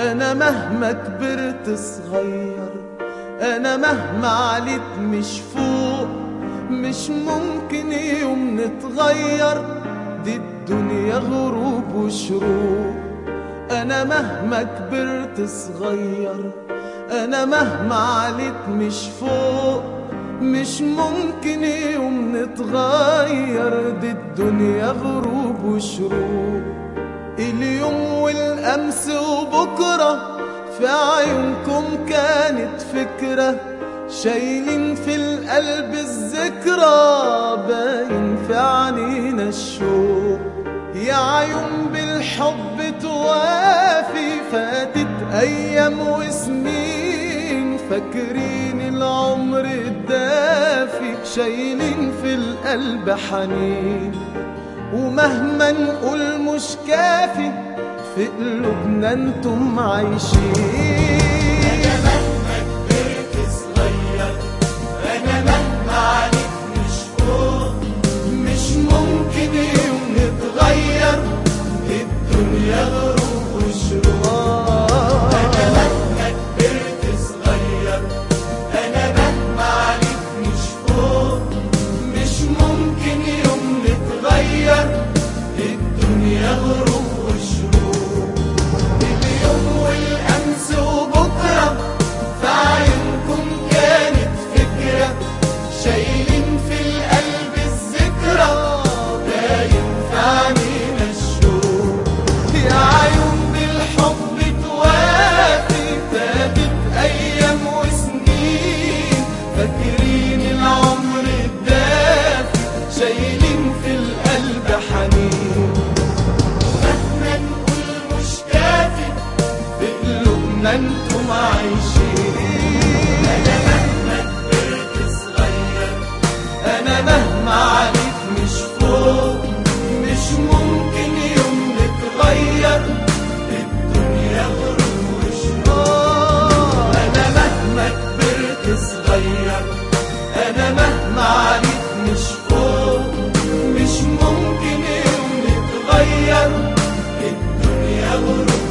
أنا مهما كبرت صغير، أنا مهما عليت مش فوق، مش ممكن يوم نتغير، دي الدنيا غروب وشروق. أنا مهما كبرت صغير، أنا مهما عليت مش فوق، مش ممكن يوم نتغير، دي الدنيا غروب وشروق. اليوم والأمس وبكرة في عيونكم كانت فكرة، شايلين في القلب الذكرى، باين في عنينا الشوق. يا عيون بالحب توافي، فاتت أيام وسنين، فاكرين العمر الدافي، شايلين في القلب حنين. ومهما نقول مش كافي، في قلوبنا انتم عايشين. أنا مهما كبرت صغير، أنا مهما عليك مش فوق، مش ممكن يوم نتغير، الدنيا غروب وشروق. أنا مهما كبرت صغير، أنا مهما عليك مش فوق، مش ممكن يوم نتغير، الدنيا غروب وشروق. اليوم والأمس وبكرة في عيونكم كانت فكرة، شايلين في القلب الذكرى، باين في عنينا الشوق. يا عيون بالحب توافي، فاتت أيام وسنين، فاكرين العمر الدافي، شايلين في القلب حنين. مهما نقول مش كافي، في قلوبنا انتم عايشين. أنا مهما كبرت صغير، أنا مهما عليك مش فوق، مش ممكن يوم نتغير، الدنيا غروب وشروق. أنا مهما كبرت صغير، أنا مهما عليك مش فوق، مش ممكن يوم نتغير، الدنيا غروب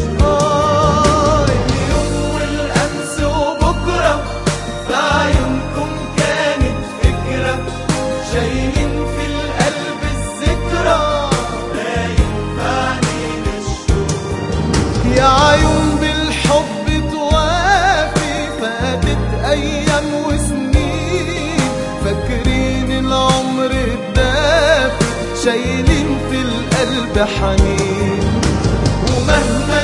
وشروق. اليوم والأمس وبكرة في عيونكم كانت فكرة، شايلين في القلب الذكرى، باين في عنينا الشوق. يا عيون بالحب توافي، فاتت أيام وسنين، فاكرين العمر الدافي، شايلين في القلب حنين. ومهما